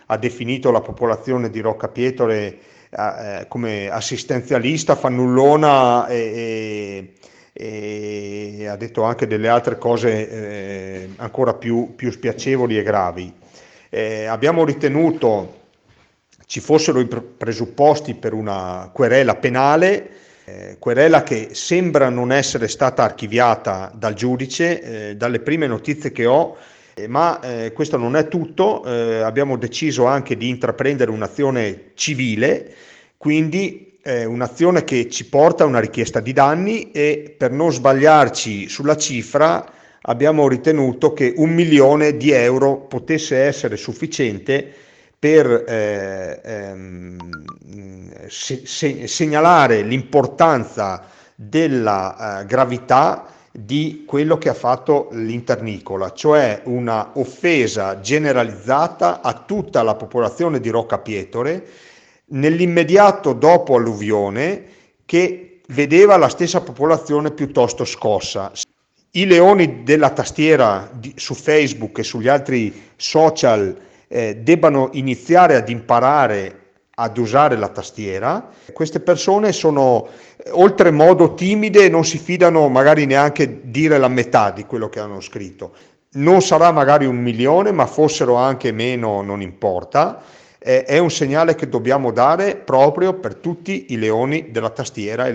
ha definito la popolazione di Roccapietore come assistenzialista, fannullona e ha detto anche delle altre cose ancora più spiacevoli e gravi. Abbiamo ritenuto ci fossero i presupposti per una querela penale, querela che sembra non essere stata archiviata dal giudice, dalle prime notizie che ho, ma questo non è tutto, abbiamo deciso anche di intraprendere un'azione civile, quindi un'azione che ci porta a una richiesta di danni e per non sbagliarci sulla cifra abbiamo ritenuto che 1 milione di euro potesse essere sufficiente per segnalare l'importanza della gravità di quello che ha fatto l'Internicola, cioè una offesa generalizzata a tutta la popolazione di Roccapietore nell'immediato dopo alluvione, che vedeva la stessa popolazione piuttosto scossa. I leoni della tastiera su Facebook e sugli altri social debbano iniziare ad imparare ad usare la tastiera. Queste persone sono oltremodo timide e non si fidano magari neanche dire la metà di quello che hanno scritto. Non sarà magari 1 milione, ma fossero anche meno, non importa. È un segnale che dobbiamo dare proprio per tutti i leoni della tastiera.